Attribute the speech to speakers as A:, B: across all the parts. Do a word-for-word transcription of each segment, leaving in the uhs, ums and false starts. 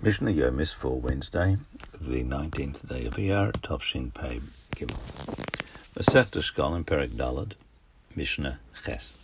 A: Mishnah Yomis for Wednesday, the nineteenth day of Iyar, Tovshin Pei Gimel. Masechta Shkolim Perek Dalad, Mishnah Ches.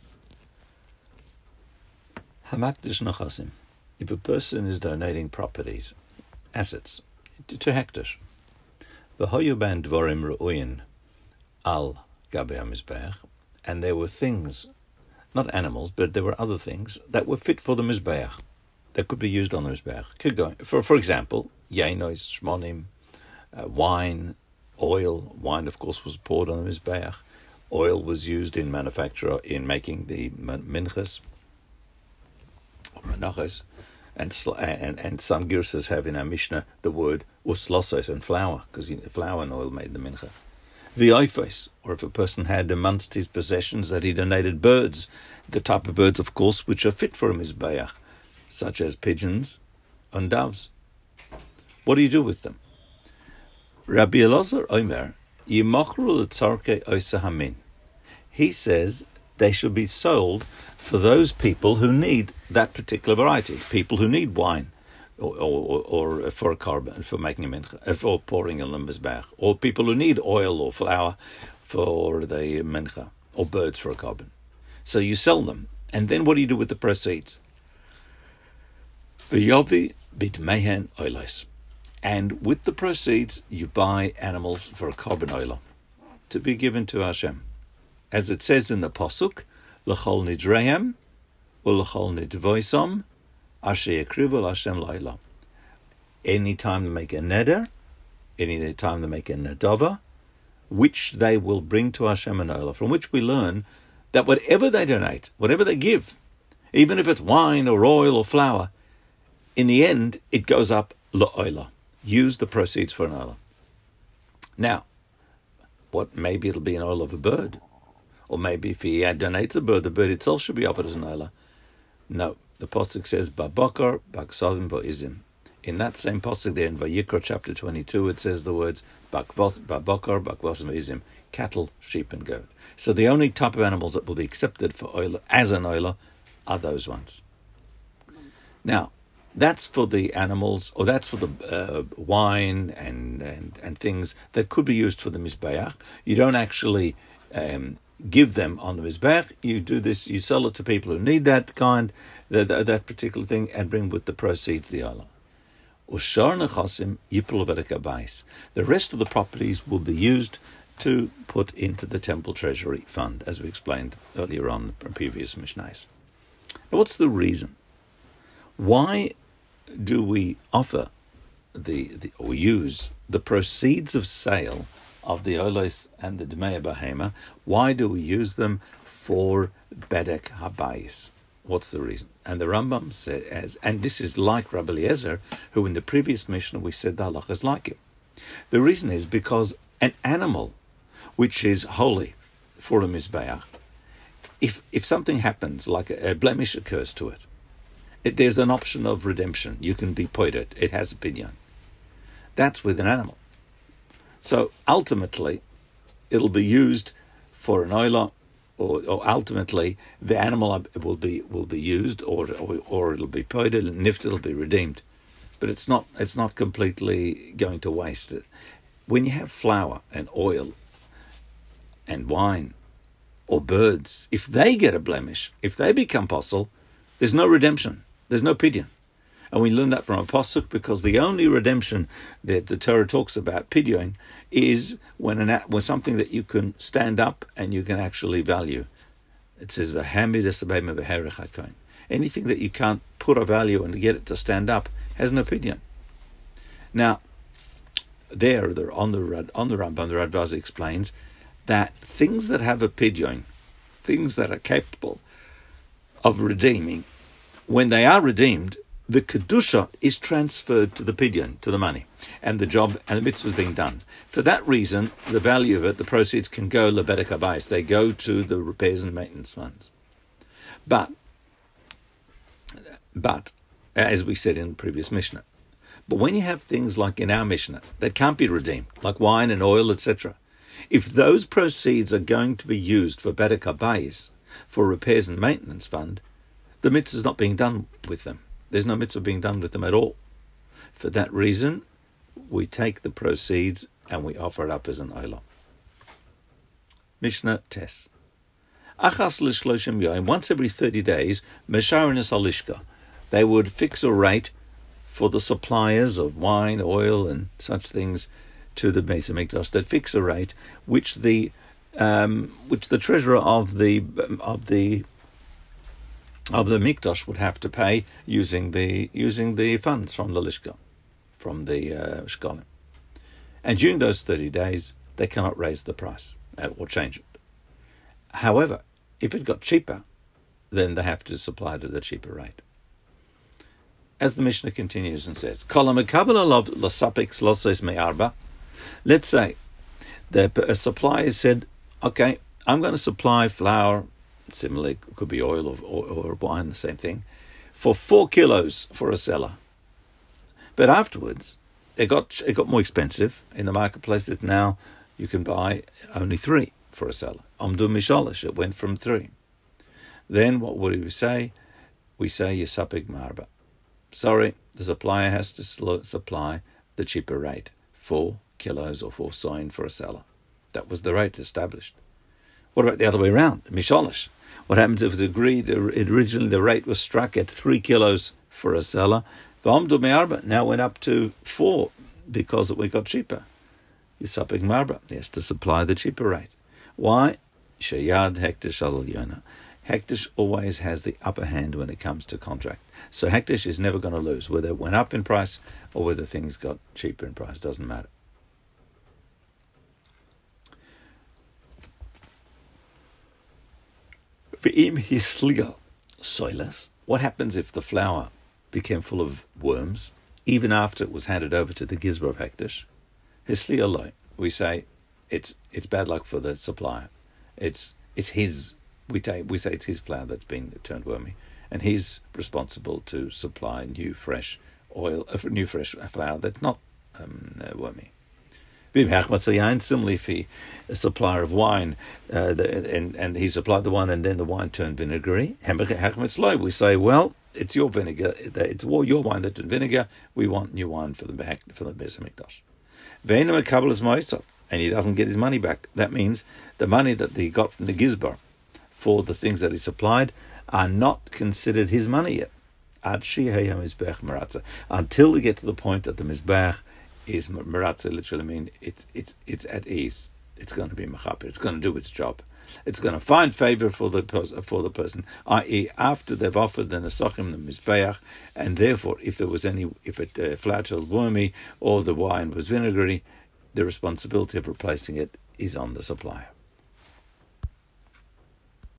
A: Hamakdish Nachasim. If a person is donating properties, assets, to Hektish, V'hoyu ban dvorim ru'uyin al gabe hamizbeach, and there were things, not animals, but there were other things that were fit for the mizbeach, that could be used on the mizbeach. Could go for, for example, yainos, shmonim, uh, wine, oil. Wine, of course, was poured on the mizbeach. Oil was used in manufacture in making the minchas or menachos, and and and some girsas have in our Mishnah the word uslosos and flour, because flour and oil made the mincha. V'oifos, or if a person had amongst his possessions that he donated birds, the type of birds, of course, which are fit for a mizbeach, such as pigeons and doves. What do you do with them? Rabbi Elazar Omer, Yimachru l'tzarkei oisa hamin. He says they should be sold for those people who need that particular variety, people who need wine, or or, or for a carbon, for making a mincha, for pouring a mizbeach, or people who need oil or flour for the mincha, or birds for a carbon. So you sell them, and then what do you do with the proceeds? V'yovi b'tmehen oilos, and with the proceeds you buy animals for a carbon oila to be given to Hashem, as it says in the pasuk, l'chol nidrehem u'l'chol nidvoisom asher yakrivu Hashem la'ila. Any time they make a neder, any time they make a nedava, which they will bring to Hashem and oila, from which we learn that whatever they donate, whatever they give, even if it's wine or oil or flour, in the end, it goes up la'oila. Use the proceeds for an oila. Now, what maybe it'll be an oil of a bird, or maybe if he donates a bird, the bird itself should be offered as an oila. No, the pasuk says babakar baksavim ba'izim. In that same pasuk there in Vayikra chapter twenty-two, it says the words babakar bakvasim ba'izim, cattle, sheep, and goat. So the only type of animals that will be accepted for oila as an oila are those ones. Now, that's for the animals, or that's for the uh, wine and, and, and things that could be used for the mizbeach. You don't actually um, give them on the mizbeach. You do this, you sell it to people who need that kind, that, that particular thing, and bring with the proceeds the oila. Ushar nechasim yipul v'edek habayis. The rest of the properties will be used to put into the temple treasury fund, as we explained earlier on in previous Mishnahs. Now, what's the reason? Why do we offer the, the or use the proceeds of sale of the olos and the dmei bahema? Why do we use them for bedek habayis? What's the reason? And the Rambam says, and this is like Rabbi Eliezer, who in the previous Mishnah we said the halacha is like him. The reason is because an animal which is holy for a mizbeach, if if something happens, like a, a blemish occurs to it, It, there's an option of redemption. You can be poited. It has a pidyon. That's with an animal. So ultimately, it'll be used for an oila, or, or ultimately the animal will be will be used, or or, or it'll be poited, and if it'll be redeemed. But it's not it's not completely going to waste it. When you have flour and oil and wine or birds, if they get a blemish, if they become posel, there's no redemption. There's no pidyon. And we learn that from a pasuk, because the only redemption that the Torah talks about, pidyon, is when an when something that you can stand up and you can actually value. It says, anything that you can't put a value and get it to stand up has no pidyon. Now, there, on the on the Rambam, the Radvazi explains that things that have a pidyon, things that are capable of redeeming, when they are redeemed, the kedusha is transferred to the pidyon, to the money, and the job and the mitzvah is being done. For that reason, the value of it, the proceeds can go lebedek habayis. They go to the repairs and maintenance funds. But, but as we said in the previous Mishnah, but when you have things like in our Mishnah that can't be redeemed, like wine and oil, et cetera, if those proceeds are going to be used for bedek habayis, for repairs and maintenance fund, the mitzvah is not being done with them. There's no mitzvah being done with them at all. For that reason, we take the proceeds and we offer it up as an oila. Mishnah Tes. Achas l'shloshim yoim, once every thirty days, mesharenes halishka, they would fix a rate for the suppliers of wine, oil, and such things to the Beis Hamikdash. That fix a rate which the um, which the treasurer of the of the of the Mikdash would have to pay using the using the funds from the lishka, from the uh, shkolim. And during those thirty days, they cannot raise the price or change it. However, if it got cheaper, then they have to supply it at the cheaper rate. As the Mishnah continues and says, let's say the a supplier said, okay, I'm going to supply flour, similarly, it could be oil or, or, or wine, the same thing, for four kilos for a seller. But afterwards, it got it got more expensive in the marketplace that now you can buy only three for a seller. Amdu mishalish, it went from three. Then what would we say? We say Yisapig Marba. Sorry, the supplier has to supply the cheaper rate, four kilos or four soin for a seller. That was the rate established. What about the other way around? Mishalish. What happens if it's agreed, originally the rate was struck at three kilos for a seller, Amdu Me'arba now went up to four because we got cheaper. Yisapig Marba, he has to supply the cheaper rate. Why? Sheyad Hektish al Yona. Hektish always has the upper hand when it comes to contract. So Hektish is never going to lose, whether it went up in price or whether things got cheaper in price. Doesn't matter. V'im hisliga soilas. What happens if the flour became full of worms, even after it was handed over to the Gizbar of Hektish? Hisliga loy. We say it's it's bad luck for the supplier. It's it's his. We take we say it's his flour that's been turned wormy, and he's responsible to supply new fresh oil, uh, new fresh flour that's not um, uh, wormy. Similarly, if he a supplier of wine, uh, the, and and he supplied the wine, and then the wine turned vinegary, we say, well, it's your vinegar, it's your wine that turned vinegar. We want new wine for the for the Beis Hamikdash. And he doesn't get his money back. That means the money that he got from the Gizbar for the things that he supplied are not considered his money yet. Until we get to the point that the Mizbech is Meratza, literally mean it's it's it's at ease. It's going to be mechaper. It's going to do its job. It's going to find favor for the for the person, that is, after they've offered the nesachim, the mizbeach, and therefore, if there was any, if it uh, flatuled wormy or the wine was vinegary, the responsibility of replacing it is on the supplier.